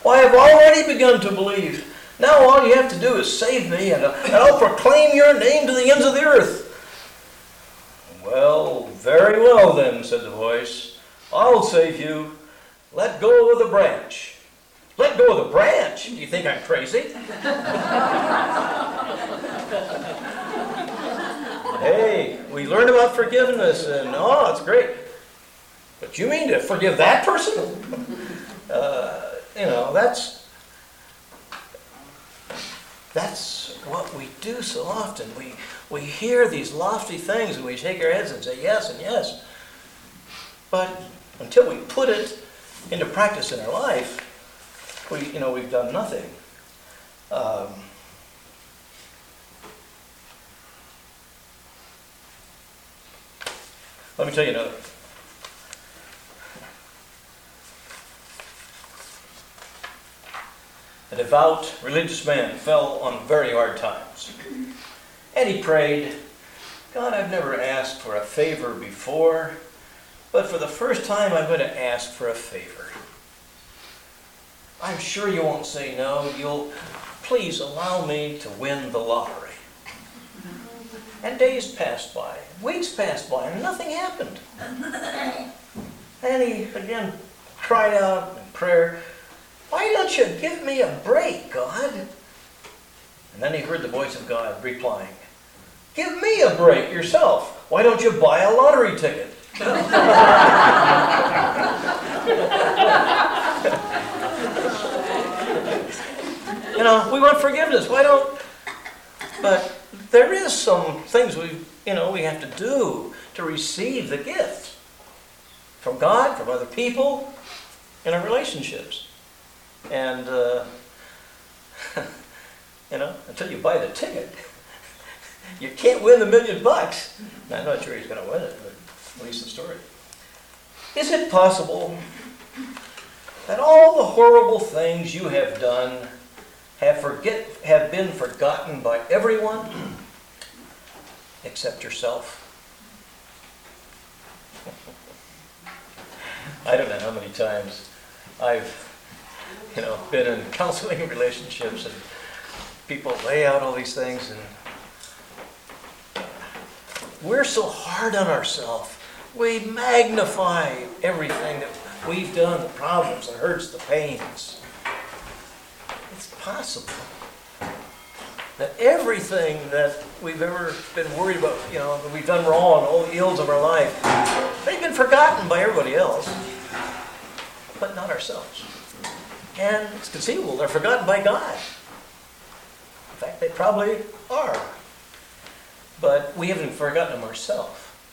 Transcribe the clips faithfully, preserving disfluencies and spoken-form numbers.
Why, I've already begun to believe. Now all you have to do is save me, and, and I'll proclaim your name to the ends of the earth. Well, very well then, said the voice. I'll save you. Let go of the branch. Let go of the branch? You think I'm crazy? Hey, we learned about forgiveness, and oh, it's great. But you mean to forgive that person? Uh, you know, that's that's what we do so often. We we hear these lofty things and we shake our heads and say yes and yes. But until we put it into practice in our life, we you know we've done nothing. Um, let me tell you another. A devout religious man fell on very hard times. And he prayed, God, I've never asked for a favor before, but for the first time I'm going to ask for a favor. I'm sure you won't say no. You'll please allow me to win the lottery. And days passed by, weeks passed by, and nothing happened. And he again cried out in prayer, why don't you give me a break, God? And then he heard the voice of God replying, give me a break yourself. Why don't you buy a lottery ticket? You know, we want forgiveness. Why don't... But there is some things we, you know, we have to do to receive the gift from God, from other people, in our relationships. And, uh, you know, until you buy the ticket, you can't win the million bucks. I'm not sure he's going to win it, but at least the story. Is it possible that all the horrible things you have done have forget have been forgotten by everyone except yourself? I don't know how many times I've you know, been in counseling relationships and people lay out all these things and we're so hard on ourselves. We magnify everything that we've done, the problems, the hurts, the pains. It's possible that everything that we've ever been worried about, you know, that we've done wrong, all the ills of our life, they've been forgotten by everybody else, but not ourselves. And it's conceivable they're forgotten by God. In fact, they probably are. But we haven't forgotten them ourselves.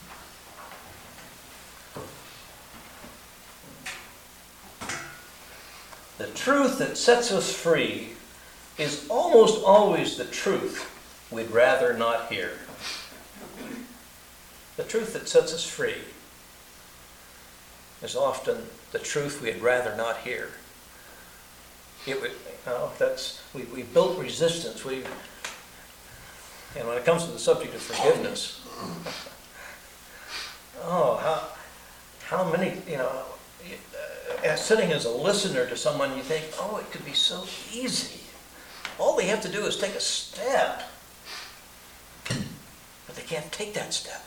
The truth that sets us free is almost always the truth we'd rather not hear. The truth that sets us free is often the truth we'd rather not hear. It would, you know, that's we, we built resistance. We, and when it comes to the subject of forgiveness, oh, how how many, you know, as sitting as a listener to someone, you think, oh, it could be so easy. All they have to do is take a step, but they can't take that step.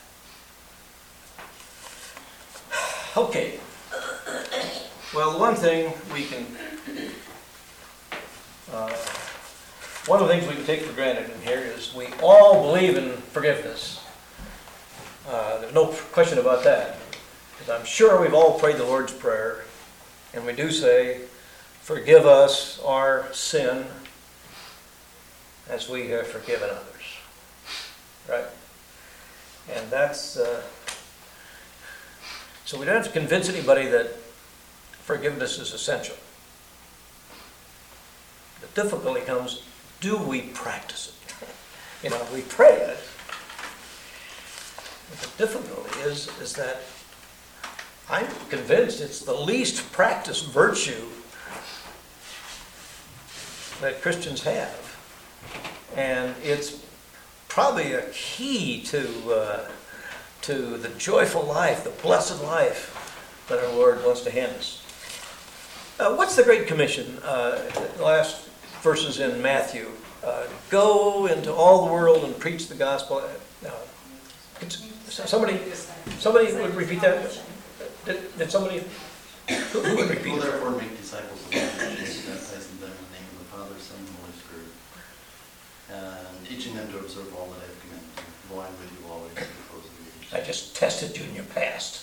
Okay. Well, the one thing we can. Uh, one of the things we can take for granted in here is we all believe in forgiveness. Uh, there's no question about that. Because I'm sure we've all prayed the Lord's Prayer. And we do say, forgive us our sin as we have forgiven others. Right? And that's... Uh, so we don't have to convince anybody that forgiveness is essential. The difficulty comes, do we practice it? You know, we pray it. But the difficulty is, is that I'm convinced it's the least practiced virtue that Christians have. And it's probably a key to, uh, to the joyful life, the blessed life that our Lord wants to hand us. Uh, what's the Great Commission? Uh, the last verses in Matthew. Uh, go into all the world and preach the gospel. Uh, somebody, somebody would repeat that. Did, did somebody? Who, who would repeat Go that? therefore make disciples of all nations, baptizing them in the name of the Father, Son, and Holy Spirit, and teaching them to observe all that I have commanded you. Lo, I am with you always to the close of the age. I just tested you and you passed.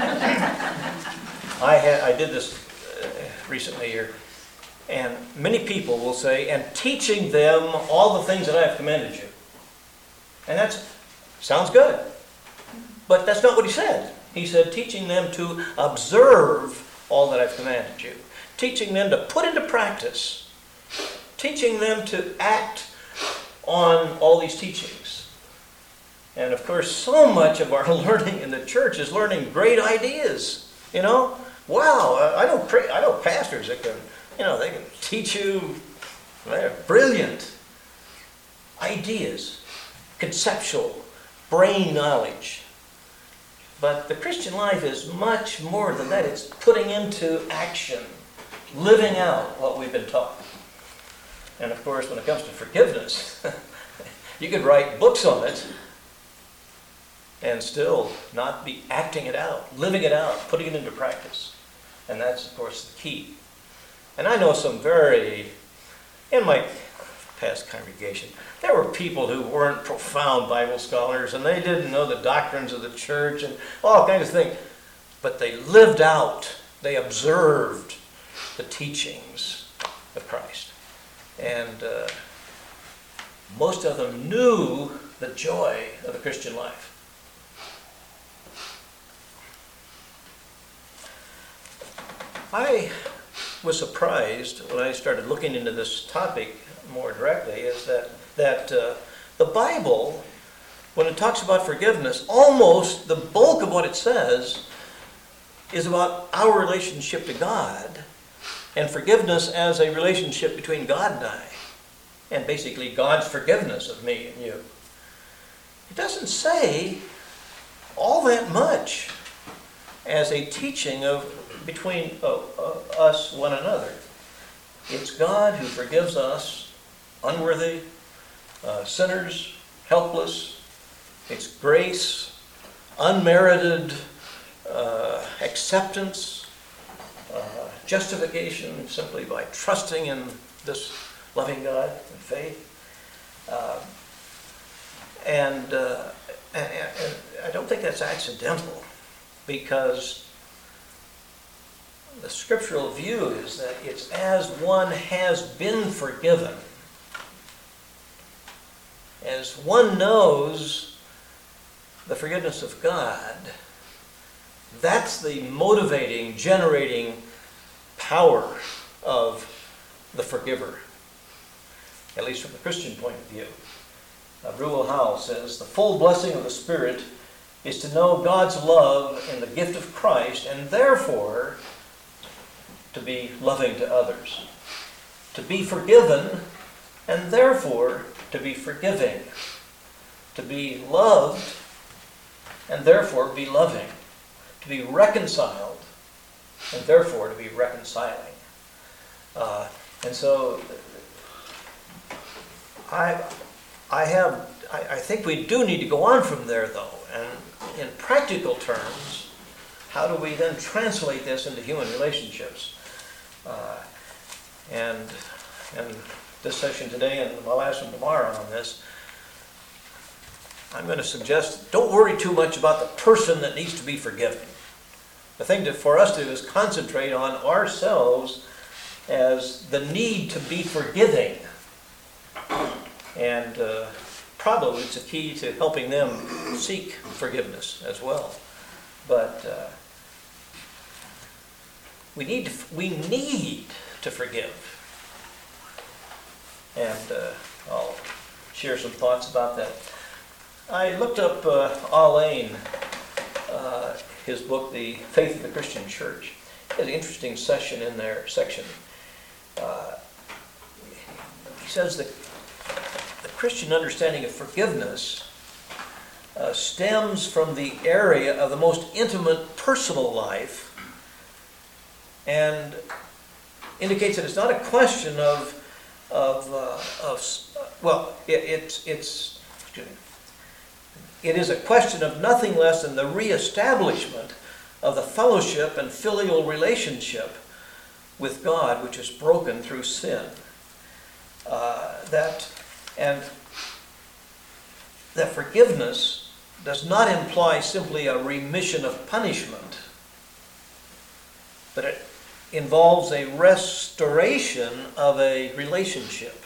I had I did this uh, recently here, and many people will say, and teaching them all the things that I have commanded you. And that sounds good. But that's not what he said. He said, teaching them to observe all that I've commanded you. Teaching them to put into practice. Teaching them to act on all these teachings. And of course, so much of our learning in the church is learning great ideas. You know? Wow, I know, I know pastors that can, you know, they can teach you, they're brilliant ideas, conceptual, brain knowledge. But the Christian life is much more than that. It's putting into action, living out what we've been taught. And of course, when it comes to forgiveness, you could write books on it and still not be acting it out, living it out, putting it into practice. And that's, of course, the key. And I know some very, in my past congregation, there were people who weren't profound Bible scholars, and they didn't know the doctrines of the church and all kinds of things. But they lived out, they observed the teachings of Christ. And uh, most of them knew the joy of the Christian life. I was surprised when I started looking into this topic more directly, is that, that uh, the Bible, when it talks about forgiveness, almost the bulk of what it says is about our relationship to God and forgiveness as a relationship between God and I, and basically God's forgiveness of me and you. It doesn't say all that much as a teaching of between uh, uh, us one another. It's God who forgives us, unworthy, uh, sinners, helpless. It's grace, unmerited uh, acceptance, uh, justification simply by trusting in this loving God and faith. Uh, and, uh, and, and I don't think that's accidental, because the scriptural view is that it's as one has been forgiven, as one knows the forgiveness of God, that's the motivating, generating power of the forgiver, at least from the Christian point of view. Uh, Ruel Howell says, the full blessing of the Spirit is to know God's love in the gift of Christ, and therefore to be loving to others. To be forgiven, and therefore to be forgiving. To be loved, and therefore be loving. To be reconciled, and therefore to be reconciling. Uh, and so, I, I have, I, I think we do need to go on from there, though. And in practical terms, how do we then translate this into human relationships? Uh, and and this session today and my last one tomorrow on this, I'm going to suggest don't worry too much about the person that needs to be forgiven. The thing to, for us to do is concentrate on ourselves as the need to be forgiving. And uh, probably it's a key to helping them seek forgiveness as well. But uh, we need to, we need to forgive. And uh, I'll share some thoughts about that. I looked up uh, Alain, uh, his book, The Faith of the Christian Church. He has an interesting section in there, section. Uh, he says that the Christian understanding of forgiveness uh, stems from the area of the most intimate personal life, and indicates that it's not a question of, of, uh, of well, it, it's, it's, excuse me, it is a question of nothing less than the reestablishment of the fellowship and filial relationship with God, which is broken through sin. Uh, that and that forgiveness does not imply simply a remission of punishment, but it involves a restoration of a relationship.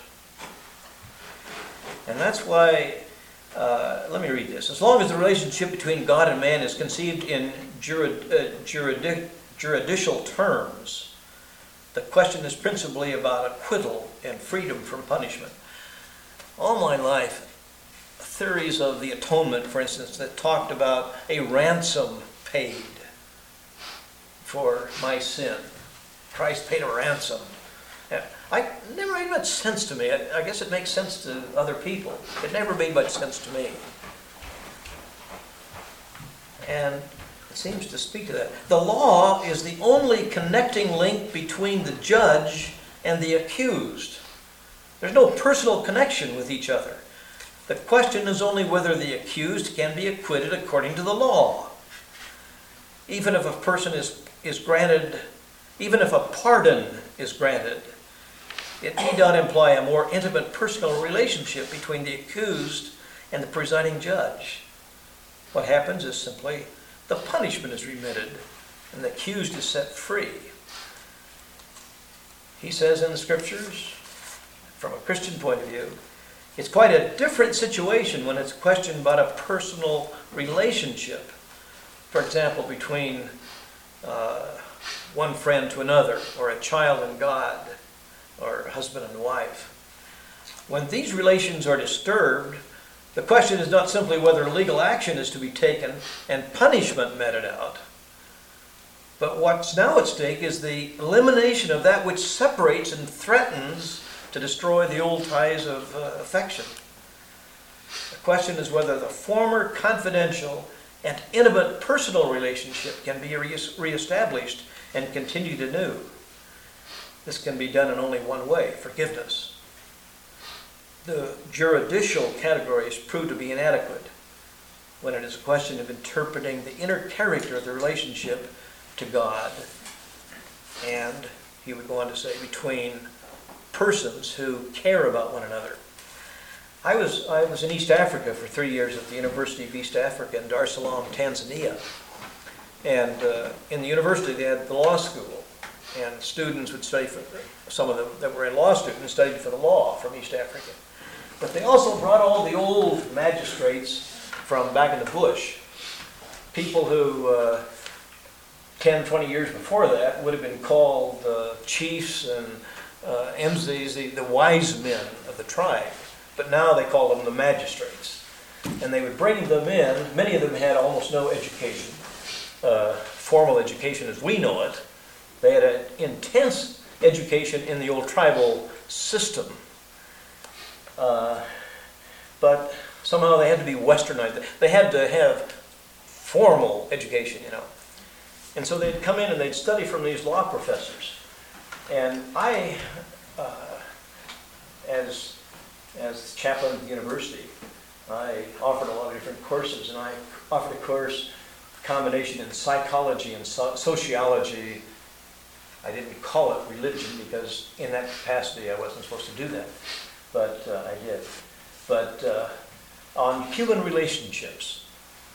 And that's why, uh, let me read this. As long as the relationship between God and man is conceived in jurid, uh, juridic, juridical terms, the question is principally about acquittal and freedom from punishment. All my life, theories of the atonement, for instance, that talked about a ransom paid for my sin. Christ paid a ransom. I never made much sense to me. I, I guess it makes sense to other people. It never made much sense to me. And it seems to speak to that. The law is the only connecting link between the judge and the accused. There's no personal connection with each other. The question is only whether the accused can be acquitted according to the law. Even if a person is, is granted, even if a pardon is granted, it need not imply a more intimate personal relationship between the accused and the presiding judge. What happens is simply the punishment is remitted and the accused is set free. He says in the scriptures, from a Christian point of view, it's quite a different situation when it's a question about a personal relationship. For example, between uh, one friend to another, or a child and God, or husband and wife. When these relations are disturbed, the question is not simply whether legal action is to be taken and punishment meted out, but what's now at stake is the elimination of that which separates and threatens to destroy the old ties of uh, affection. The question is whether the former confidential and intimate personal relationship can be re- reestablished and continued anew. This can be done in only one way, forgiveness. The juridical categories prove to be inadequate when it is a question of interpreting the inner character of the relationship to God, and he would go on to say between persons who care about one another. I was I was in East Africa for three years at the University of East Africa in Dar es Salaam, Tanzania. And uh, in the university they had the law school. And students would study for, some of them that were in law students studied for the law from East Africa. But they also brought all the old magistrates from back in the bush. People who uh, ten, twenty years before that would have been called uh, chiefs and uh, emzis, the, the wise men of the tribe. But now they call them the magistrates. And they would bring them in. Many of them had almost no education, uh, formal education as we know it. They had an intense education in the old tribal system. Uh, but somehow they had to be westernized. They had to have formal education, you know. And so they'd come in and they'd study from these law professors. And I, uh, as, as chaplain of the university, I offered a lot of different courses. And I offered a course, combination in psychology and so- sociology. I didn't call it religion because in that capacity I wasn't supposed to do that, but uh, I did. But uh, on human relationships.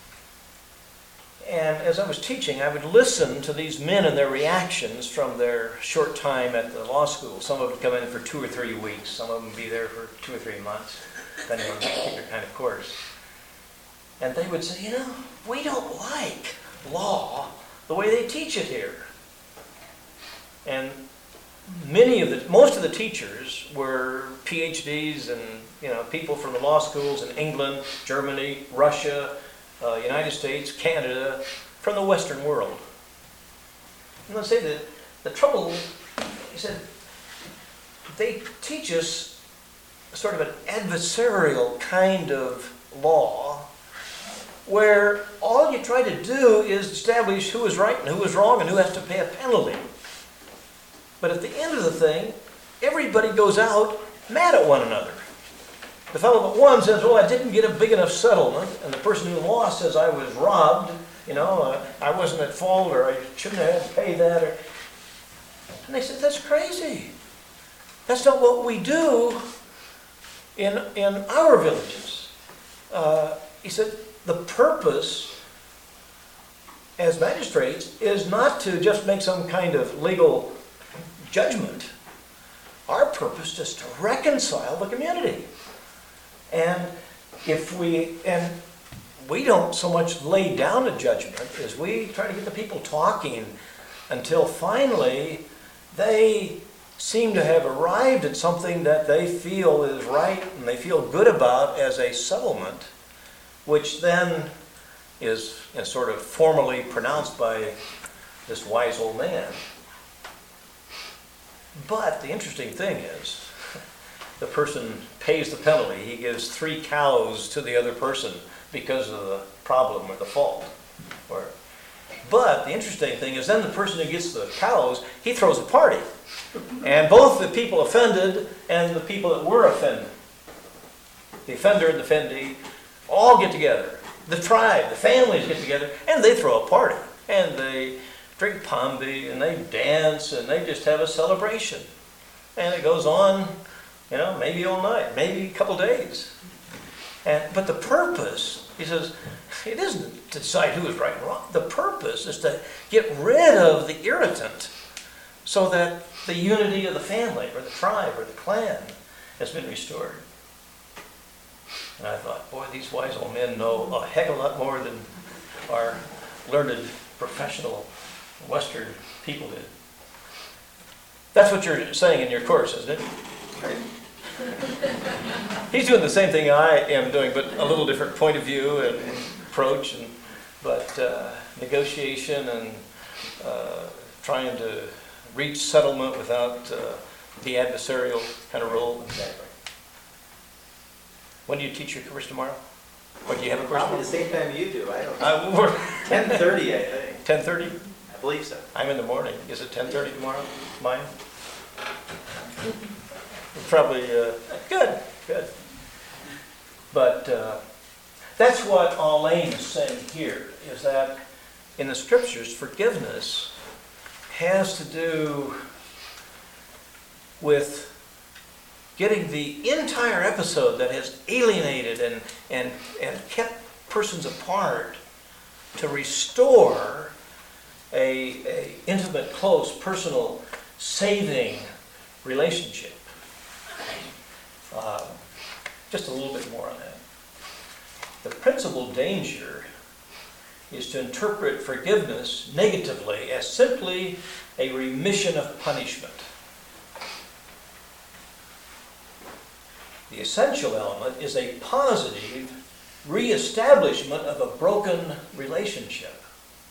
And as I was teaching, I would listen to these men and their reactions from their short time at the law school. Some of them would come in for two or three weeks. Some of them would be there for two or three months, depending on the particular kind of course. And they would say, you know, we don't like law the way they teach it here. And many of the, most of the teachers were P H Ds and, you know, people from the law schools in England, Germany, Russia, uh, United States, Canada, from the Western world. And they'll say that the trouble, he said, they teach us sort of an adversarial kind of law where all you try to do is establish who is right and who is wrong and who has to pay a penalty. But at the end of the thing, everybody goes out mad at one another. The fellow that won says, well, I didn't get a big enough settlement, and the person who lost says I was robbed, you know, uh, I wasn't at fault, or I shouldn't have had to pay that. Or... And they said, that's crazy. That's not what we do in, in our villages. Uh, he said, the purpose as magistrates is not to just make some kind of legal judgment. Our purpose is to reconcile the community. And if we, and we don't so much lay down a judgment as we try to get the people talking until finally they seem to have arrived at something that they feel is right and they feel good about as a settlement, which then is, is sort of formally pronounced by this wise old man. But the interesting thing is, the person pays the penalty. He gives three cows to the other person because of the problem or the fault. Or, but the interesting thing is then the person who gets the cows, he throws a party. And both the people offended and the people that were offended, the offender and the offendee, all get together. The tribe, the families get together, and they throw a party. And they drink pombe, and they dance, and they just have a celebration. And it goes on, you know, maybe all night, maybe a couple days. And, but the purpose, he says, it isn't to decide who is right and wrong. The purpose is to get rid of the irritant so that the unity of the family or the tribe or the clan has been restored. And I thought, boy, these wise old men know a heck of a lot more than our learned professional Western people did. That's what you're saying in your course, isn't it? He's doing the same thing I am doing, but a little different point of view and approach, and but uh, negotiation and uh, trying to reach settlement without uh, the adversarial kind of role. Exactly. When do you teach your course tomorrow? Or do you have a course Probably tomorrow? the same time you do. I don't know. Uh, we're ten thirty, I think. ten thirty? I believe so. I'm in the morning. Is it ten thirty tomorrow? Mine? Probably, uh, good, good. But uh, that's what Alain is saying here, is that in the scriptures, forgiveness has to do with getting the entire episode that has alienated and, and, and kept persons apart to restore a, a intimate, close, personal, saving relationship. Uh, just a little bit more on that. The principal danger is to interpret forgiveness negatively as simply a remission of punishment. The essential element is a positive reestablishment of a broken relationship.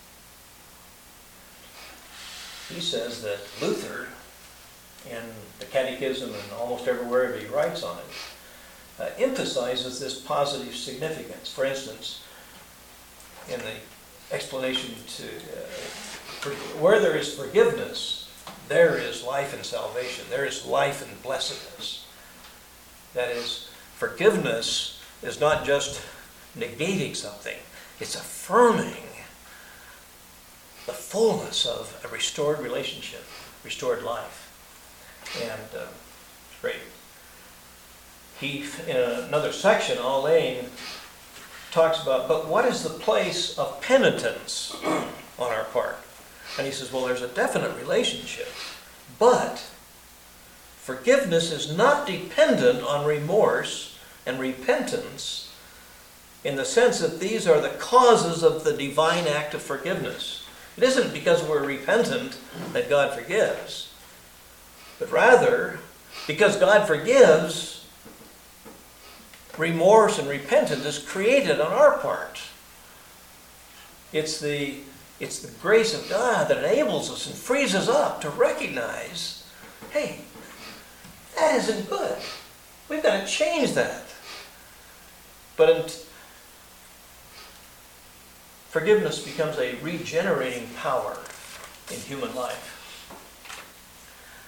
He says that Luther, in the Catechism and almost everywhere he writes on it, uh, emphasizes this positive significance. For instance, in the explanation to uh, for, where there is forgiveness, there is life and salvation. There is life and blessedness. That is, forgiveness is not just negating something, it's affirming the fullness of a restored relationship, restored life. And uh, it's great. He, in another section, Alain talks about, but what is the place of penitence on our part? And he says, well, there's a definite relationship, but forgiveness is not dependent on remorse and repentance in the sense that these are the causes of the divine act of forgiveness. It isn't because we're repentant that God forgives, but rather because God forgives, remorse and repentance is created on our part. It's the, it's the grace of God that enables us and frees us up to recognize, hey, that isn't good. We've got to change that. But in, forgiveness becomes a regenerating power in human life.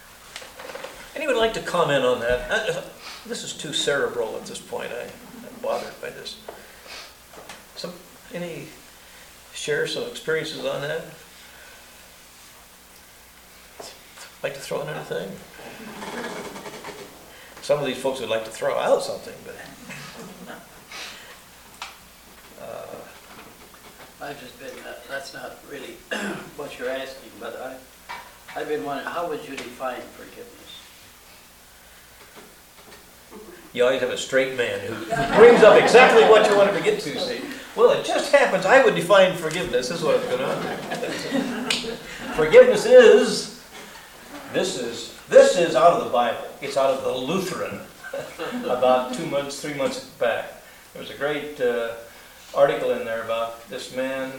Anyone like to comment on that? Uh, This is too cerebral at this point. I- I'm bothered by this. Some, any, share some experiences on that? Like to throw in anything? Some of these folks would like to throw out something, but. uh, I've just been, uh, that's not really what you're asking, but I, I've been wondering, how would you define forgiveness? You always have a straight man who brings up exactly what you wanted to get to, see. Well, it just happens, I would define forgiveness, this is what I'm going on. Forgiveness is, this is, this is out of the Bible. It's out of the Lutheran, about two months, three months back. There was a great uh, article in there about this man,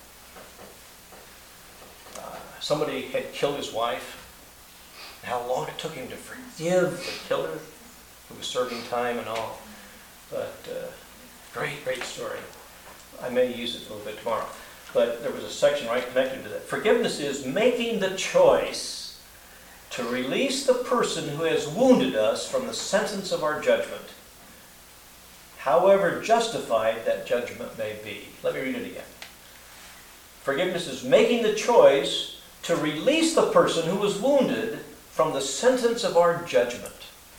uh, somebody had killed his wife, and how long it took him to forgive the killer, who was serving time and all. But uh, great, great story. I may use it a little bit tomorrow. But there was a section right connected to that. Forgiveness is making the choice to release the person who has wounded us from the sentence of our judgment, however justified that judgment may be. Let me read it again. Forgiveness is making the choice to release the person who was wounded from the sentence of our judgment,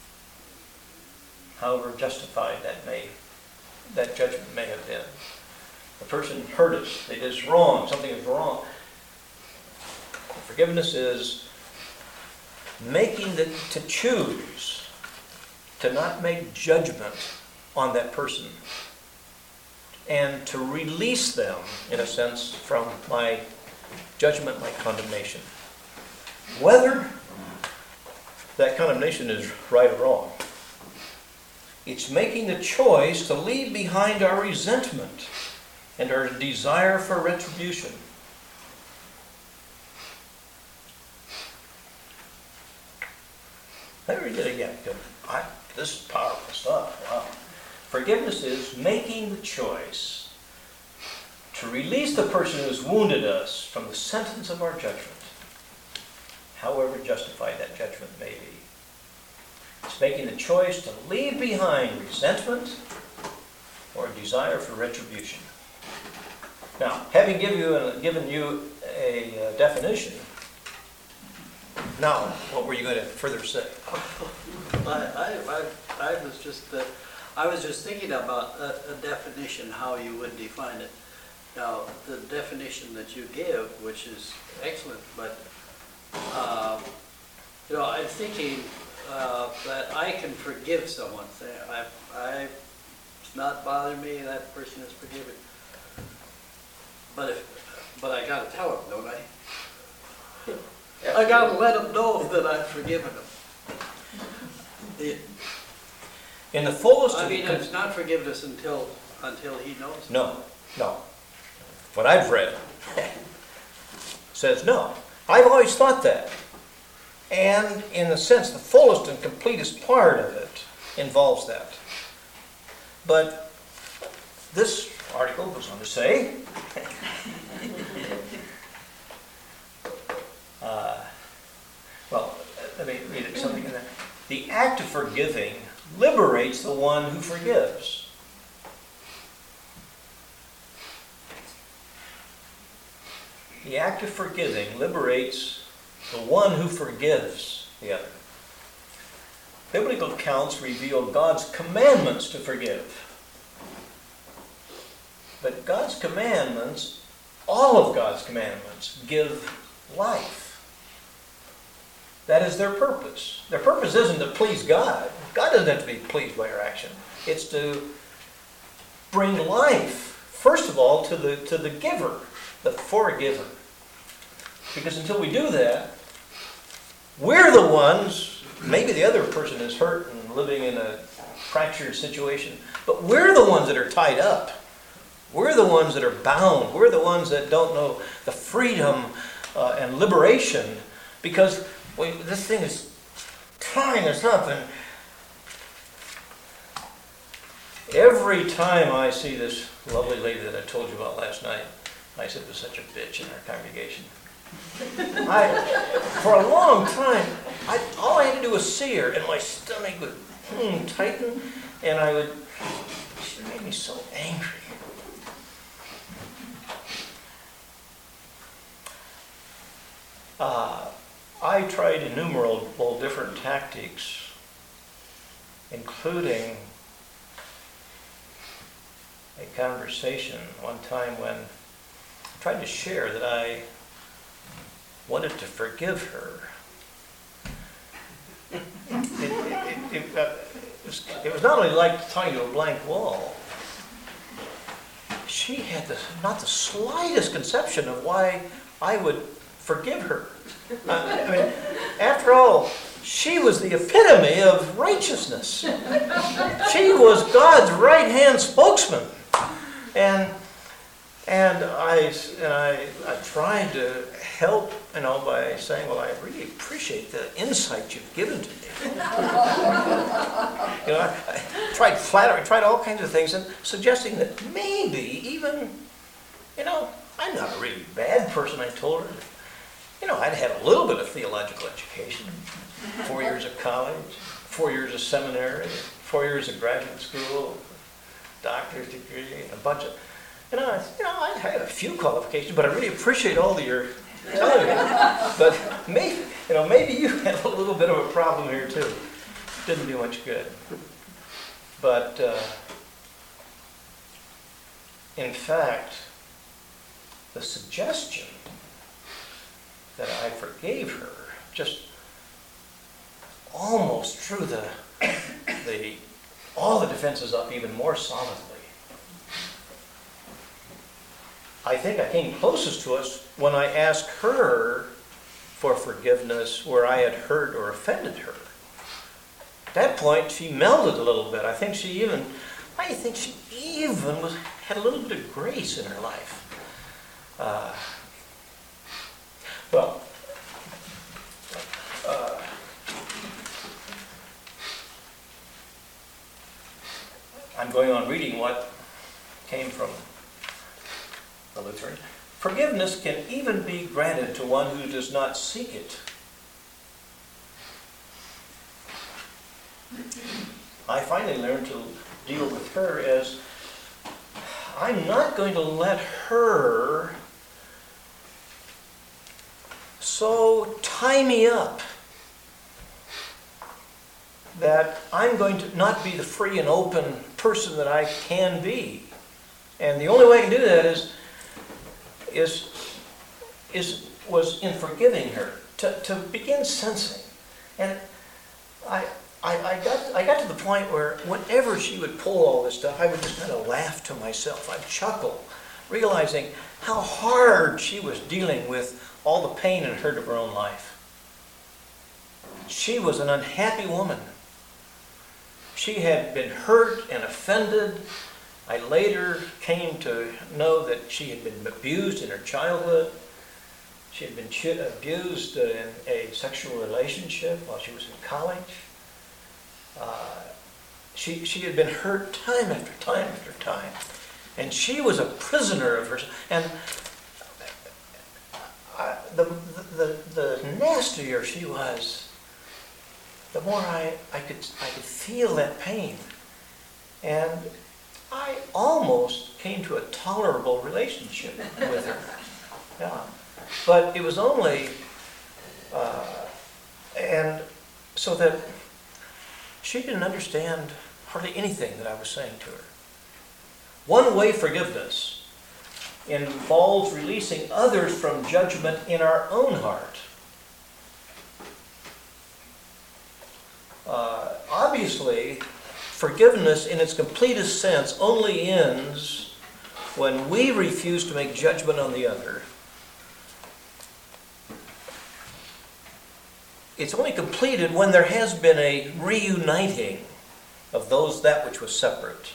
however justified that may, that judgment may have been. The person hurt us. They did us wrong. Something is wrong. Forgiveness is making the, to choose to not make judgment on that person and to release them, in a sense, from my judgment, my condemnation. Whether that condemnation is right or wrong, it's making the choice to leave behind our resentment and our desire for retribution. Let me read it again. I, this is powerful stuff. Wow. Forgiveness is making the choice to release the person who has wounded us from the sentence of our judgment, however justified that judgment may be. It's making the choice to leave behind resentment or a desire for retribution. Now, having give you a, given you a uh, definition, now what were you going to further say? I, I, I, I was just, uh, I was just thinking about a, a definition, how you would define it. Now, the definition that you give, which is excellent, but um, you know, I'm thinking uh, that I can forgive someone. Say, I, I, it's not bothering me. That person is forgiven. But if, but I got to tell them, don't I? I got to let them know that I've forgiven them. It, In the fullest I of mean, the it's not forgiveness until until he knows. No, no. What I've read says no. I've always thought that. And in a sense, the fullest and completest part of it involves that. But this article goes on to say, uh, well, let me read it, something in there. The act of forgiving liberates the one who forgives. The act of forgiving liberates the one who forgives the other. Biblical accounts reveal God's commandments to forgive. But God's commandments, all of God's commandments, give life. That is their purpose. Their purpose isn't to please God. God doesn't have to be pleased by our action. It's to bring life, first of all, to the, to the giver, the forgiver. Because until we do that, we're the ones, maybe the other person is hurt and living in a fractured situation, but we're the ones that are tied up. We're the ones that are bound. We're the ones that don't know the freedom uh, and liberation, because we, this thing is tying us up. And every time I see this lovely lady that I told you about last night, I said was such a bitch in our congregation. I, for a long time, I, all I had to do was see her, and my stomach would hmm, tighten, and I would, she made me so angry. Uh, I tried innumerable different tactics, including a conversation one time when I tried to share that I wanted to forgive her. It, it, it, it, uh, it, was, it was not only like talking to a blank wall. She had the, not the slightest conception of why I would forgive her. Uh, I mean, after all, she was the epitome of righteousness. She was God's right-hand spokesman. And and I and I, I tried to help, you know, by saying, well, I really appreciate the insight you've given to me. You know, I, I tried flattery, tried all kinds of things, and suggesting that maybe even, you know, I'm not a really bad person, I told her. You know, I'd had a little bit of theological education, four years of college, four years of seminary, four years of graduate school, doctor's degree, and a bunch of, you know, I, you know, I had a few qualifications, but I really appreciate all that you're telling me. But maybe, you know, maybe you had a little bit of a problem here too. Didn't do much good. But uh, in fact, the suggestion that I forgave her just almost drew the the all the defenses up even more solidly. I think I came closest to us when I asked her for forgiveness where I had hurt or offended her. At that point, she melded a little bit. I think she even, I think she even was had a little bit of grace in her life. Uh, well, uh, I'm going on reading what came from the Lutheran. Forgiveness can even be granted to one who does not seek it. I finally learned to deal with her as I'm not going to let her so tie me up that I'm going to not be the free and open person that I can be. And the only way I can do that is is is was in forgiving her, to, to begin sensing. And I, I I got I got to the point where whenever she would pull all this stuff, I would just kind of laugh to myself. I'd chuckle, realizing how hard she was dealing with all the pain and hurt of her own life. She was an unhappy woman. She had been hurt and offended. I later came to know that she had been abused in her childhood. She had been ch- abused in a sexual relationship while she was in college. Uh, she, she had been hurt time after time after time. And she was a prisoner of herself. And I, the, the, the nastier she was, the more I, I, could, I could feel that pain. And I almost came to a tolerable relationship with her. Yeah. But it was only, uh, and so that she didn't understand hardly anything that I was saying to her. One-way forgiveness involves releasing others from judgment in our own heart. Uh, obviously, forgiveness in its completest sense only ends when we refuse to make judgment on the other. It's only completed when there has been a reuniting of those that which was separate.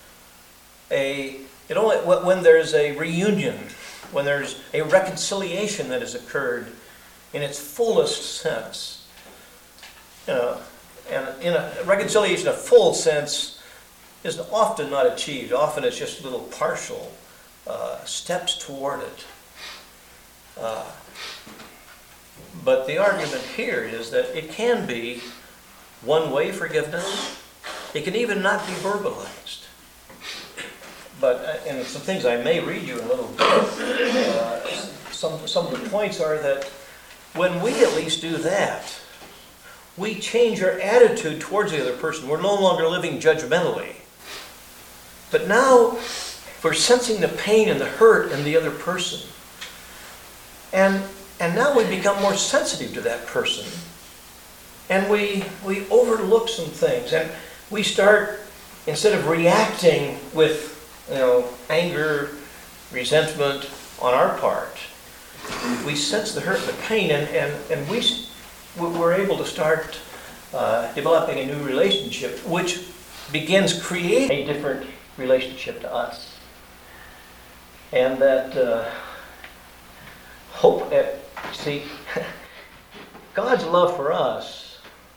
A it only when there's a reunion, when there's a reconciliation that has occurred in its fullest sense. You know, and in a reconciliation of full sense is often not achieved. Often it's just little partial uh, steps toward it. Uh, But the argument here is that it can be one-way forgiveness. It can even not be verbalized. But, uh, and some things I may read you in a little bit. Uh, some, some of the points are that when we at least do that, we change our attitude towards the other person. We're no longer living judgmentally. But now we're sensing the pain and the hurt in the other person. And, and now we become more sensitive to that person. And we, we overlook some things. And we start, instead of reacting with, you know, anger, resentment on our part, we sense the hurt and the pain, and, and, and we, we're able to start uh, developing a new relationship, which begins creating a different relationship to us. And that uh, hope, uh, see, God's love for us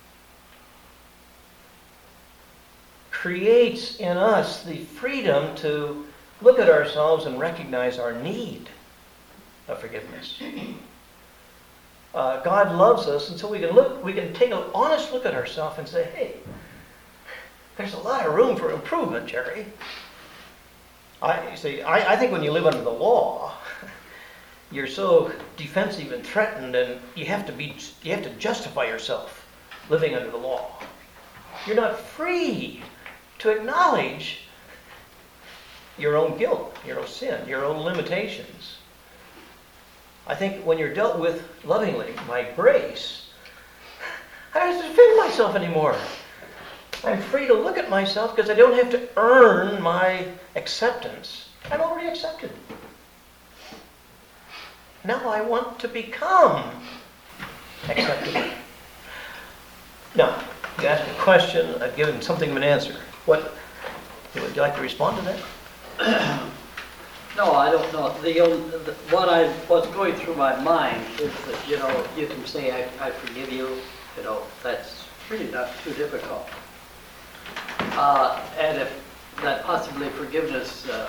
creates in us the freedom to look at ourselves and recognize our need of forgiveness. Uh, God loves us, and so we can look, we can take an honest look at ourselves and say, hey, there's a lot of room for improvement, Jerry. I see. I, I think when you live under the law, you're so defensive and threatened, and you have to be, you have to justify yourself living under the law. You're not free to acknowledge your own guilt, your own sin, your own limitations. I think when you're dealt with lovingly by grace, I don't have to defend myself anymore. I'm free to look at myself because I don't have to earn my acceptance. I'm already accepted. Now I want to become acceptable. Now, you asked a question, I've given something of an answer. What, would you like to respond to that? No, I don't know. The, only- the what I what's going through my mind is that, you know, you can say I, I forgive you. You know, that's really not too difficult. Uh, and if that possibly forgiveness uh,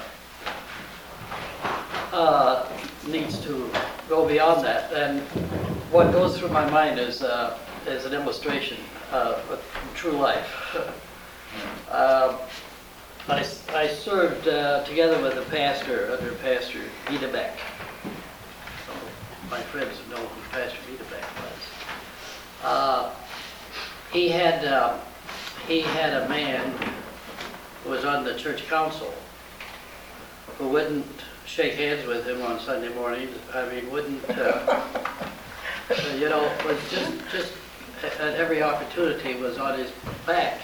uh, needs to go beyond that, then what goes through my mind is uh, is an illustration uh, of true life. uh, I, I served uh, together with a pastor, under Pastor Wiedebeck. Some of my friends know who Pastor Wiedebeck was. Uh, he had uh, he had a man who was on the church council who wouldn't shake hands with him on Sunday mornings. I mean, wouldn't uh, you know, was just just at every opportunity was on his back.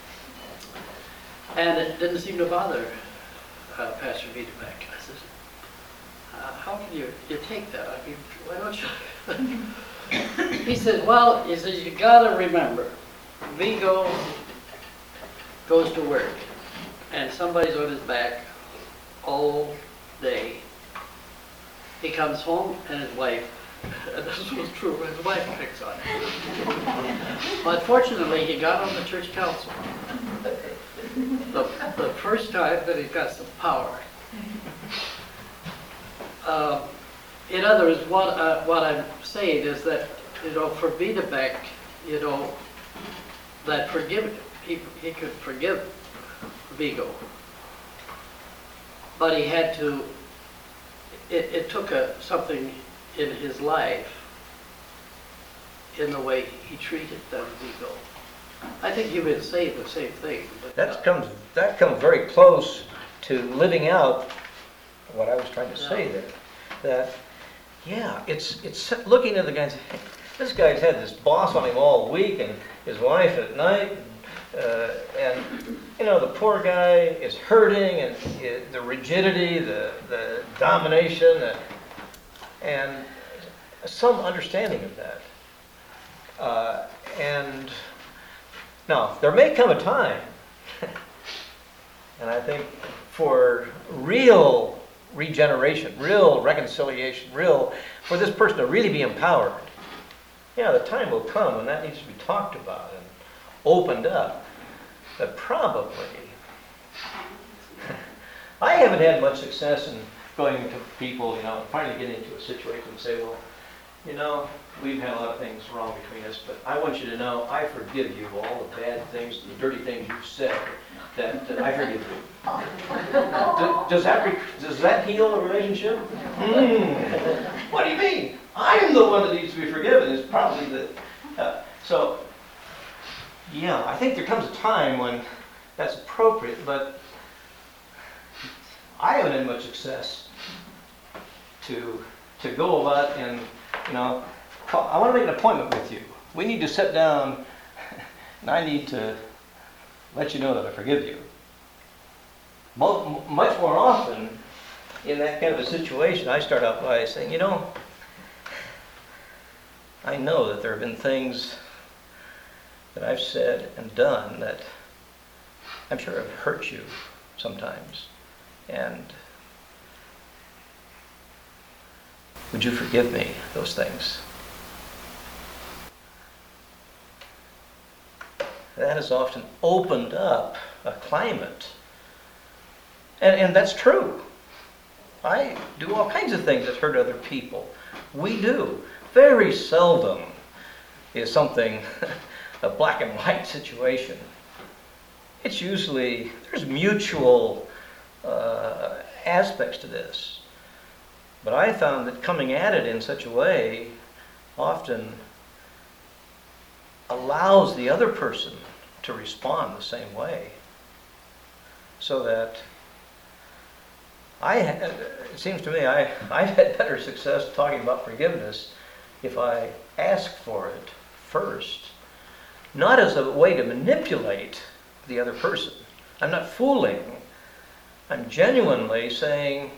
And it didn't seem to bother uh, Pastor Wiedebeck. I said, uh, how can you, you take that? I mean, why don't you? He said, well, he says, you gotta remember, Vigo goes to work and somebody's on his back all day. He comes home and his wife, and this was true, his wife picks on him. But fortunately, he got on the church council. The, the first time that he got some power. Uh, in other words, what, uh, what I'm saying is that, you know, for Wiedebeck, you know, that forgive, he, he could forgive Vigo. But he had to, it, it took a, something in his life, in the way he treated that Vigo. I think you would say the same thing. But, That uh, comes, that comes very close to living out what I was trying to say there. That, yeah, it's it's looking at the guy and saying, hey, this guy's had this boss on him all week and his wife at night. Uh, and, you know, the poor guy is hurting, and it, the rigidity, the, the domination, uh, and some understanding of that. Uh, and now, there may come a time, and I think for real regeneration, real reconciliation, real, for this person to really be empowered, yeah, the time will come when that needs to be talked about and opened up. But probably, I haven't had much success in going to people, you know, finally getting into a situation and say, well, you know, we've had a lot of things wrong between us, but I want you to know, I forgive you all the bad things, the dirty things you've said, that, that I forgive you. Do- Does that, re- does that heal a relationship? Hmm. What do you mean? I'm the one that needs to be forgiven, is probably the, uh, so, yeah, I think there comes a time when that's appropriate, but I haven't had much success to to go about and, you know, call, I want to make an appointment with you. We need to sit down, and I need to let you know that I forgive you. Mo- much more often, in that kind of a situation, I start out by saying, you know, I know that there have been things that I've said and done that I'm sure have hurt you sometimes. And would you forgive me those things? That has often opened up a climate. And, and that's true. I do all kinds of things that hurt other people. We do. Very seldom is something a black and white situation. It's usually, there's mutual uh, aspects to this. But I found that coming at it in such a way often allows the other person to respond the same way. So that I, it seems to me, I, I've had better success talking about forgiveness if I ask for it first. Not as a way to manipulate the other person. I'm not fooling. I'm genuinely saying,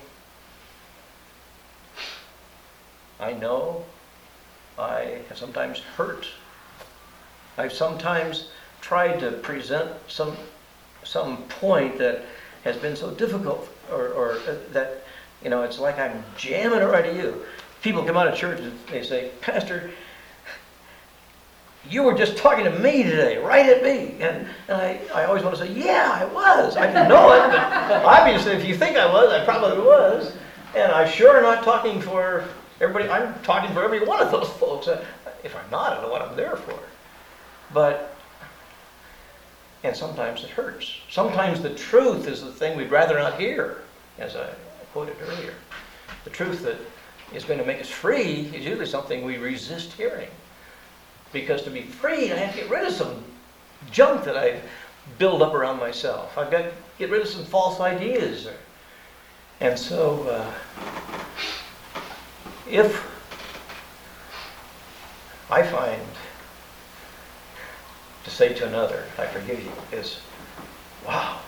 I know I have sometimes hurt. I've sometimes tried to present some some point that has been so difficult, or, or uh, that, you know, it's like I'm jamming it right at you. People come out of church and they say, Pastor, you were just talking to me today, right at me. And, and I, I always want to say, yeah, I was. I didn't know it, but obviously if you think I was, I probably was. And I'm sure not talking for everybody. I'm talking for every one of those folks. If I'm not, I don't know what I'm there for. But, and sometimes it hurts. Sometimes the truth is the thing we'd rather not hear, as I quoted earlier. The truth that is going to make us free is usually something we resist hearing. Because to be free, I have to get rid of some junk that I build up around myself. I've got to get rid of some false ideas. And so, uh, if I find to say to another, I forgive you, is, wow.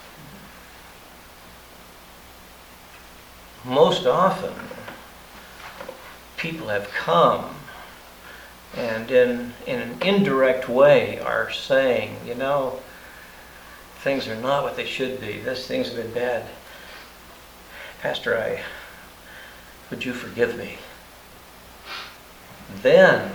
Most often, people have come and in, in an indirect way are saying, you know, things are not what they should be. This things have been bad. Pastor, I, would you forgive me? Then,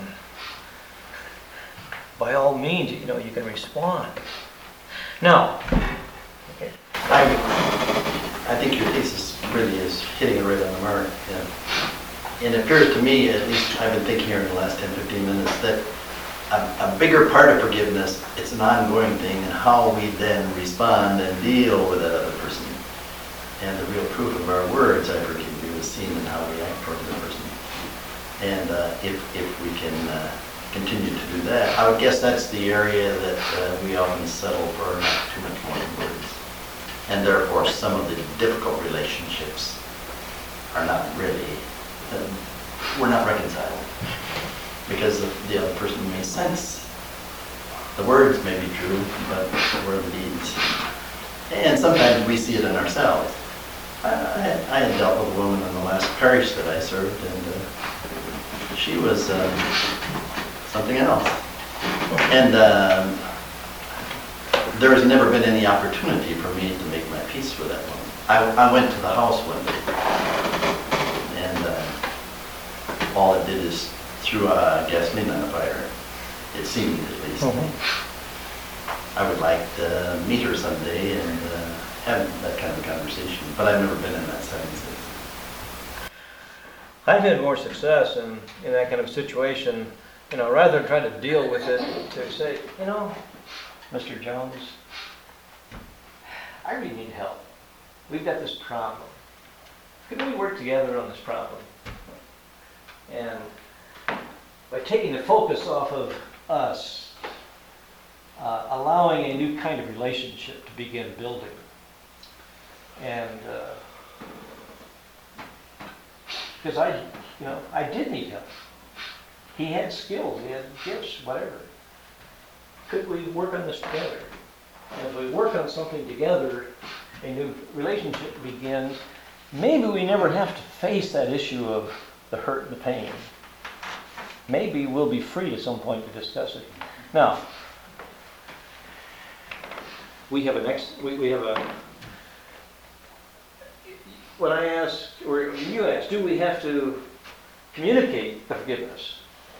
by all means, you know, you can respond. Now, okay. I, I think your thesis really is hitting it right on the mark. Yeah. And it appears to me, at least I've been thinking here in the last ten, fifteen minutes, that a, a bigger part of forgiveness, it's an ongoing thing, and how we then respond and deal with that other person. And the real proof of our words, I forgive you, is seen in how we act toward the person. And uh, if, if we can uh, continue to do that, I would guess that's the area that uh, we often settle for not too much more than words. And therefore, some of the difficult relationships are not really, uh, we're not reconciled. Because the, the other person may sense the words may be true, but where are the deeds? And sometimes we see it in ourselves. I, I, had, I had dealt with a woman in the last parish that I served, and uh, she was um, something else. And um, there has never been any opportunity for me to make my peace with that woman. I, I went to the house one day, and uh, all it did is threw a gasoline on the fire. It seemed, at least. Mm-hmm. I would like to meet her someday and uh, have that kind of conversation, but I've never been in that setting since. I've had more success in, in that kind of situation, you know, rather than trying to deal with it, to say, you know, Mister Jones, I really need help. We've got this problem. Could we work together on this problem? And by taking the focus off of us, uh, allowing a new kind of relationship to begin building. And because uh, I, you know, I did need help. He had skills, he had gifts, whatever. Could we work on this together? And if we work on something together, a new relationship begins. Maybe we never have to face that issue of the hurt and the pain. Maybe we'll be free at some point to discuss it. Now, we have a next, we, we have a, when I asked, or you asked, do we have to communicate the forgiveness?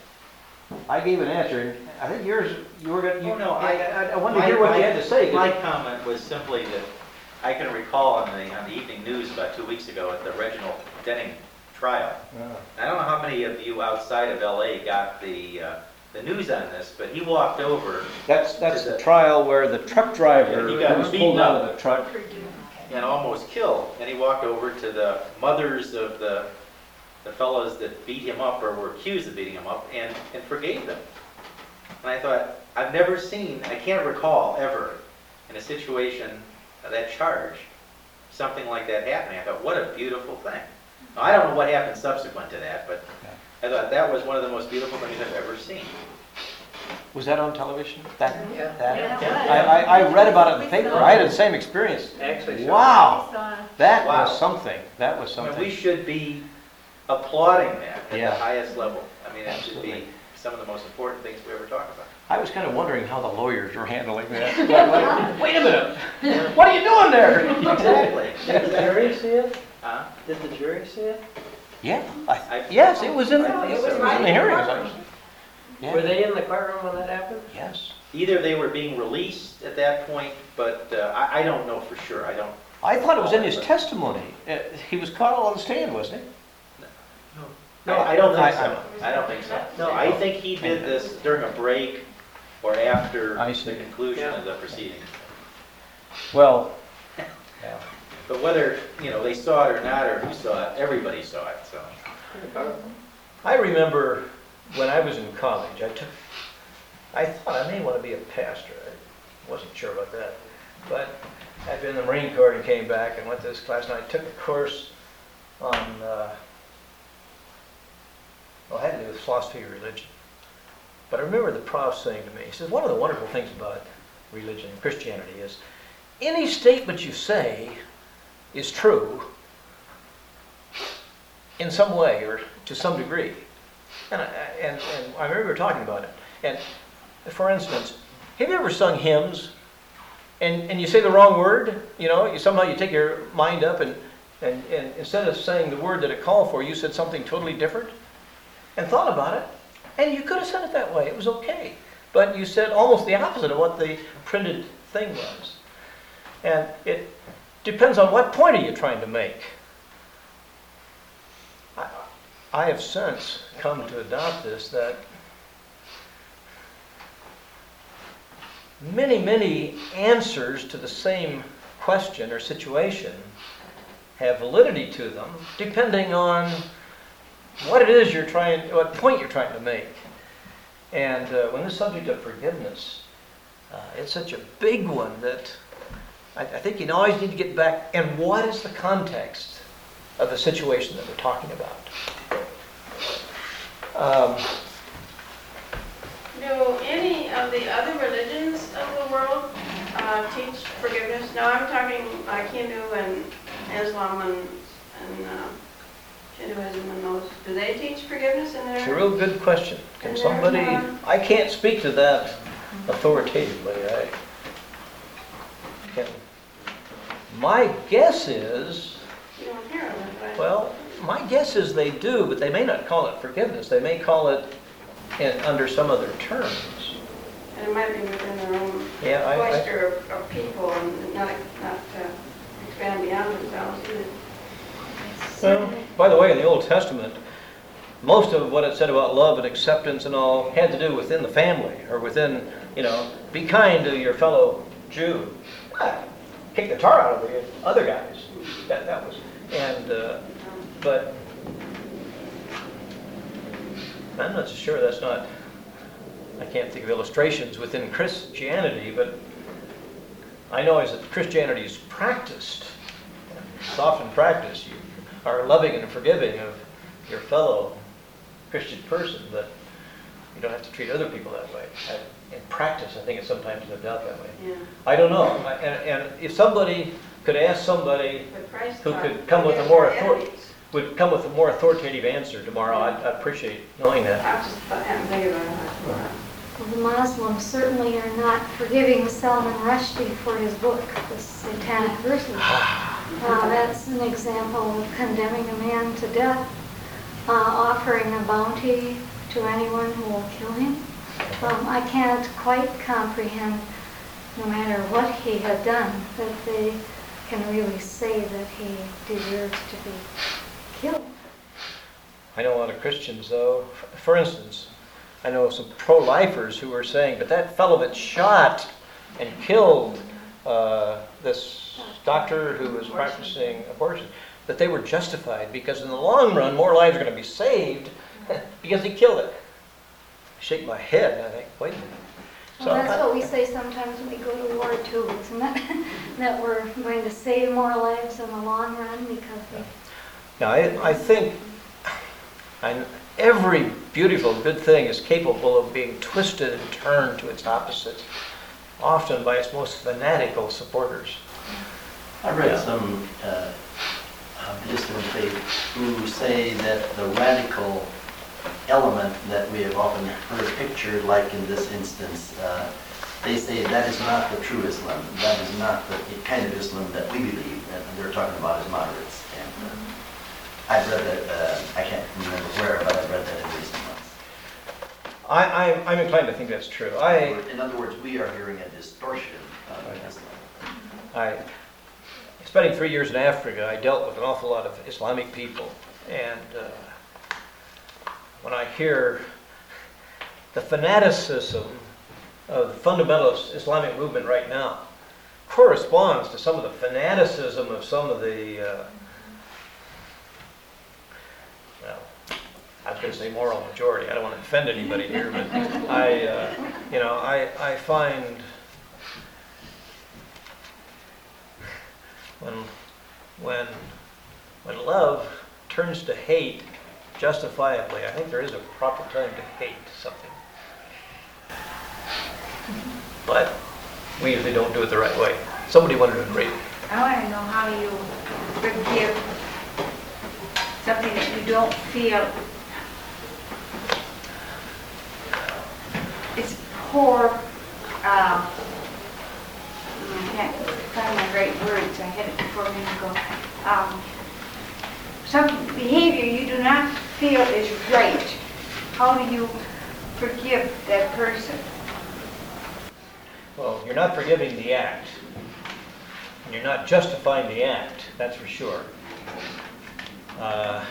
I gave an answer, and I think yours, you were going to, Oh, no, I, I- I, I wanted to hear what you had to say. 'cause- My comment was simply that I can recall on the, on the evening news about two weeks ago at the Reginald Denning trial. Yeah. I don't know how many of you outside of L A got the, uh, the news on this, but he walked over That's, that's the trial where the truck driver Yeah, he got was beaten pulled out up. of the truck. and almost killed. And he walked over to the mothers of the, the fellows that beat him up or were accused of beating him up and, and forgave them. And I thought, I've never seen, I can't recall ever in a situation of that charge, something like that happening. I thought, what a beautiful thing. Now, I don't know what happened subsequent to that, but I thought that was one of the most beautiful things I've ever seen. Was that on television? That, Yeah. that, Yeah. I, I, I read about it in the paper. I had the same experience. Actually, Wow, that Wow. was something. That was I mean, we something. should be applauding that at Yeah. the highest level. I mean, it should Absolutely. be some of the most important things we ever talk about. I was kind of wondering how the lawyers were handling that. Like, wait a minute, what are you doing there? Exactly. Did the jury see it? Huh? Did the jury see it? Yeah, I, I- yes, it was in, I it think was so. in the hearings. I was- Were Yeah, they in the courtroom when that happened? yes. Either they were being released at that point, but uh, I, I don't know for sure. I don't. I thought it was in his testimony. Uh, He was caught on the stand, wasn't he? No, I don't think I- so. I don't think so. No. I think he did this during a break or after I the see. conclusion Yeah. of the proceedings. Well, yeah. But whether, you know, they saw it or not, or who saw it, everybody saw it, so. I remember when I was in college, I took, I thought I may want to be a pastor. I wasn't sure about that. But I'd been in the Marine Corps and came back and went to this class, and I took a course on, uh, well, it had to do with philosophy of religion. But I remember the prof saying to me, he says, one of the wonderful things about religion, Christianity, is any statement you say is true in some way or to some degree. And I, and, and I remember talking about it. And for instance, have you ever sung hymns and, and you say the wrong word? You know, you somehow you take your mind up and, and, and instead of saying the word that it called for, you said something totally different and thought about it. And you could have said it that way. It was okay. But you said almost the opposite of what the printed thing was. And it depends on what point are you trying to make. I, I have since come to adopt this, that many, many answers to the same question or situation have validity to them, depending on what it is you're trying, what point you're trying to make. And uh, when the subject of forgiveness, uh, it's such a big one that I, I think you always need to get back, and what is the context of the situation that we're talking about? Um, Do any of the other religions of the world uh, teach forgiveness? No, I'm talking like Hindu and Islam and, and uh, Hinduism and those. Do they teach forgiveness in it's a their? real good question. Can And there's somebody, one- I can't speak to that authoritatively. I can, my guess is, You don't hear of it, but. well, my guess is they do, but they may not call it forgiveness. They may call it in, under some other terms. And it might be within their own Yeah, I, I, cluster of, of people and not, not uh, expand beyond themselves either. well, by the way, in the Old Testament, most of what it said about love and acceptance and all had to do within the family, or within, you know, be kind to your fellow Jew. Ah, kick the tar out of the other guys. That, that was, and, uh, but I'm not so sure that's not, I can't think of illustrations within Christianity, but I know as Christianity is practiced, it's often practiced, you are loving and forgiving of your fellow Christian person, but you don't have to treat other people that way. I, in practice, I think it's sometimes lived out that way. Yeah. I don't know. I- And, and if somebody could ask somebody But Christ who taught, could come with a "Forgive more your author- enemies." would come with a more authoritative answer tomorrow, I'd, I'd appreciate knowing that. I just thought- hadn't think about it. Well, the Muslims certainly are not forgiving Salman Rushdie for his book, The Satanic Verses. Uh, that's an example of condemning a man to death, uh, offering a bounty to anyone who will kill him. Um, I can't quite comprehend, no matter what he had done, that they can really say that he deserves to be killed. I know a lot of Christians, though. F- For instance, I know some pro-lifers who were saying, but that fellow that shot and killed uh, this doctor who was practicing abortion, that they were justified because in the long run, more lives are going to be saved because he killed it. I shake my head and I think, wait a minute. Well, that's what we say sometimes when we go to war too, isn't it? That we're going to save more lives in the long run because we... Now, I, I think I, every beautiful, good thing is capable of being twisted and turned to its opposite, often by its most fanatical supporters. I read Yeah. some uh, of the Islam faith who say that the radical element that we have often heard pictured, like in this instance, uh, they say that is not the true Islam. That is not the kind of Islam that we believe, and they're talking about as moderates. And uh, I've read that, uh, I can't remember where, but I've read that in recent months. I, I, I'm inclined to think that's true. I, In other words, we are hearing a distortion of Islam. I, spending three years in Africa, I dealt with an awful lot of Islamic people, and uh, when I hear the fanaticism of the fundamentalist Islamic movement right now corresponds to some of the fanaticism of some of the, uh, well, I was going to say moral majority. I don't want to offend anybody here, but I, uh, you know, I, I find when, when, when love turns to hate justifiably, I think there is a proper time to hate something. But we usually don't do it the right way. Somebody wanted to read. I want to know how you forgive something that you don't feel it's poor, um, I can't find my right words, I had it before a minute ago. Um, some behavior you do not feel is right. How do you forgive that person? Well, you're not forgiving the act. And you're not justifying the act, that's for sure. Uh,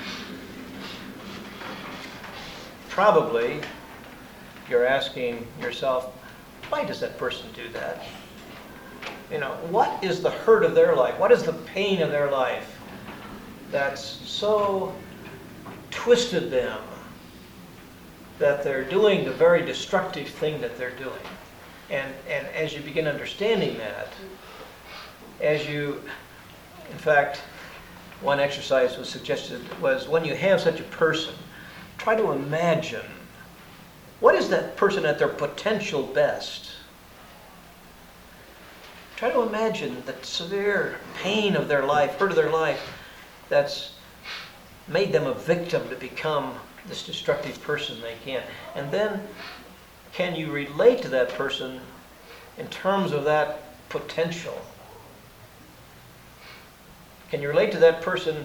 probably you're asking yourself, why does that person do that? You know, what is the hurt of their life? What is the pain of their life that's so twisted them that they're doing the very destructive thing that they're doing? And, and as you begin understanding that, as you, in fact, one exercise was suggested was when you have such a person, try to imagine what is that person at their potential best. Try to imagine the severe pain of their life, hurt of their life, that's made them a victim to become this destructive person they can. And then, can you relate to that person in terms of that potential? Can you relate to that person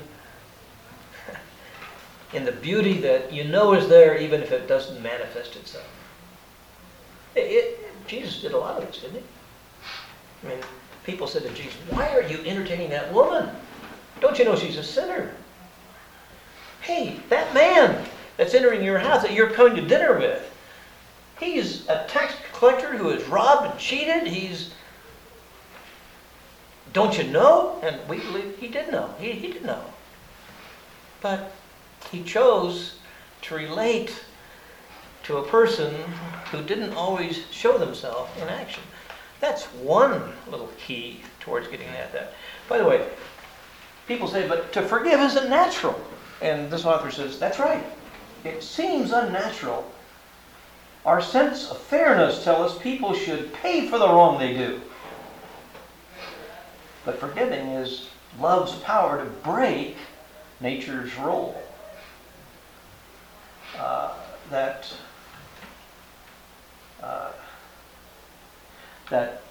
in the beauty that you know is there even if it doesn't manifest itself? It, it, Jesus did a lot of this, didn't he? I mean, people said to Jesus, why are you entertaining that woman? Don't you know she's a sinner? Hey, that man, that's entering your house that you're coming to dinner with. He's a tax collector who has robbed and cheated. He's, don't you know? And we believe he did know. He, he did know. But he chose to relate to a person who didn't always show themselves in action. That's one little key towards getting at that. By the way, people say, but to forgive isn't natural. And this author says, that's right. It seems unnatural. Our sense of fairness tells us people should pay for the wrong they do. But forgiving is love's power to break nature's role. Uh, that uh, that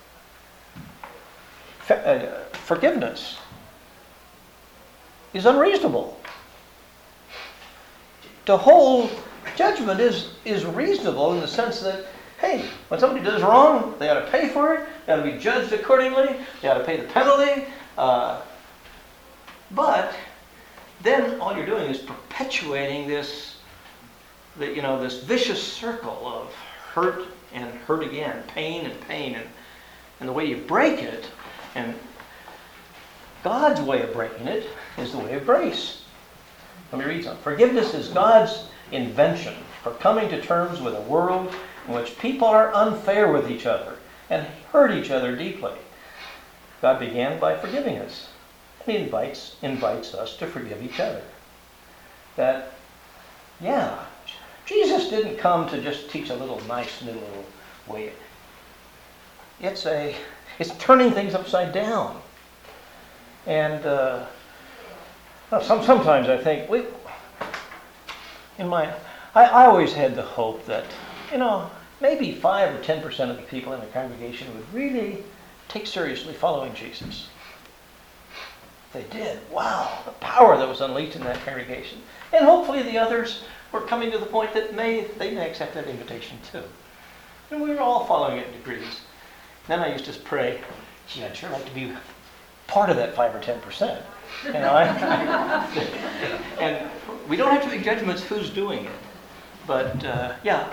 uh, forgiveness is unreasonable. To hold judgment is, is reasonable in the sense that, hey, when somebody does wrong, they ought to pay for it, they ought to be judged accordingly, they ought to pay the penalty. Uh, but then all you're doing is perpetuating this, the, you know, this vicious circle of hurt and hurt again, pain and pain, and, and the way you break it, and God's way of breaking it is the way of grace. Let me read something. Forgiveness is God's invention for coming to terms with a world in which people are unfair with each other and hurt each other deeply. God began by forgiving us. And He invites, invites us to forgive each other. That, yeah, Jesus didn't come to just teach a little nice new little way. It's a, it's turning things upside down. And uh, some, sometimes I think, we, in my, I, I always had the hope that, you know, maybe five or ten percent of the people in the congregation would really take seriously following Jesus. They did. Wow, the power that was unleashed in that congregation. And hopefully the others were coming to the point that may they may accept that invitation too. And we were all following it in degrees. Then I used to pray, gee, I'd sure like to be part of that five or ten percent. You know, I, and we don't have to make judgments who's doing it. But uh, yeah,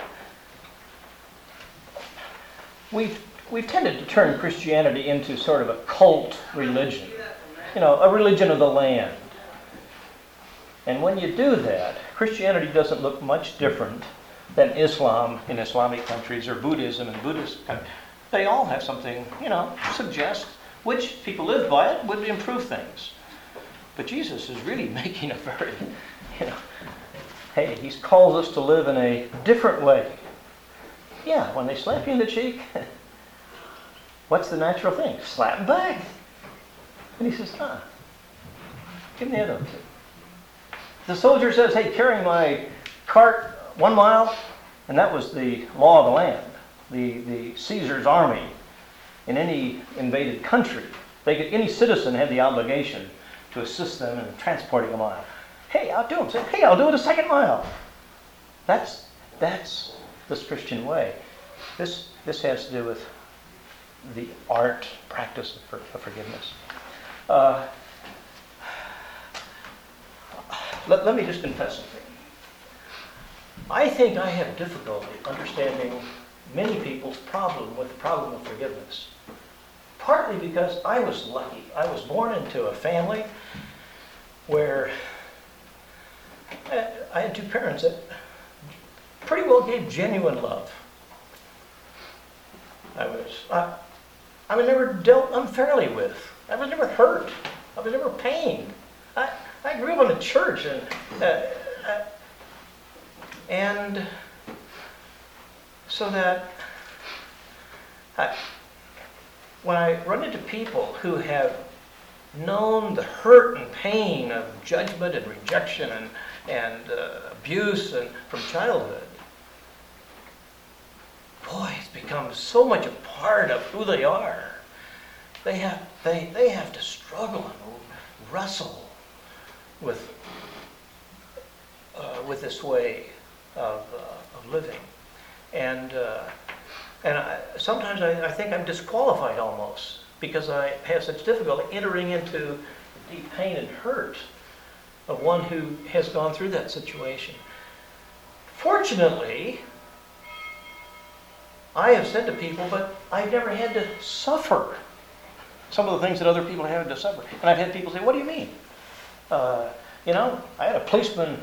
we've we've tended to turn Christianity into sort of a cult religion. You know, a religion of the land. And when you do that, Christianity doesn't look much different than Islam in Islamic countries or Buddhism in Buddhist countries. They all have something, you know, suggest, which if people live by it, would improve things. But Jesus is really making a very, you know, hey, He calls us to live in a different way. Yeah, when they slap you in the cheek, what's the natural thing? Slap them back. And He says, ah, give them the other. The soldier says, hey, carry my cart one mile, and that was the law of the land. The, the Caesar's army in any invaded country, they could, any citizen had the obligation to assist them in transporting a mile. Hey, I'll do it. Say, hey, I'll do it a second mile. That's that's this Christian way. This this has to do with the art, practice of, of forgiveness. Uh, let, let me just confess something. I think I have difficulty understanding many people's problem with the problem of forgiveness. Partly because I was lucky. I was born into a family where I, I had two parents that pretty well gave genuine love. I was I, I was never dealt unfairly with. I was never hurt. I was never pained. I, I grew up in a church and uh, uh, and so that I, when I run into people who have known the hurt and pain of judgment and rejection and, and uh, abuse and from childhood, boy, it's become so much a part of who they are. They have they they have to struggle and wrestle with uh, with this way of uh, of living, and uh, and I, sometimes I, I think I'm disqualified almost because I have such difficulty entering into the deep pain and hurt of one who has gone through that situation. fortunately, I have said to people, but I've never had to suffer some of the things that other people have had to suffer. And I've had people say, what do you mean? Uh, you know, I had a policeman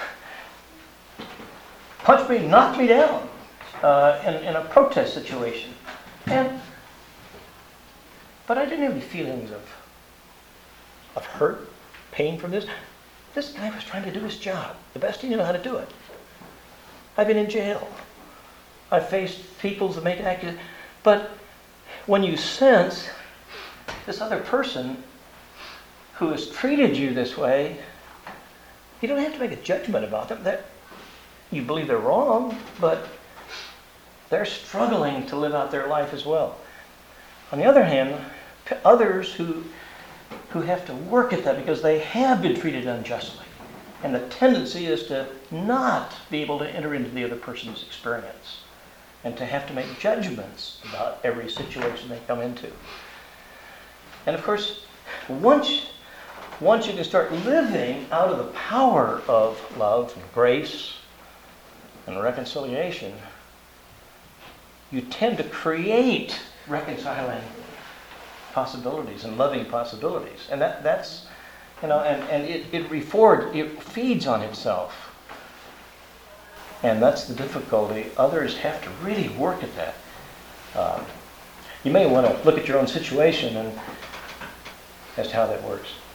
punch me, knock me down uh, in, in a protest situation. And, but I didn't have any feelings of, of hurt, pain from this. This guy was trying to do his job, the best he knew how to do it. I've been in jail. I've faced people that make accusations. But when you sense this other person who has treated you this way, you don't have to make a judgment about them. That you believe they're wrong, but they're struggling to live out their life as well. On the other hand, others who who have to work at that because they have been treated unjustly. And the tendency is to not be able to enter into the other person's experience and to have to make judgments about every situation they come into. And of course, once, once you can start living out of the power of love and grace and reconciliation, you tend to create reconciling possibilities and loving possibilities. And that, that's, you know, and, and it, it reforward, it feeds on itself. And that's the difficulty. Others have to really work at that. Um, you may want to look at your own situation and as to how that works.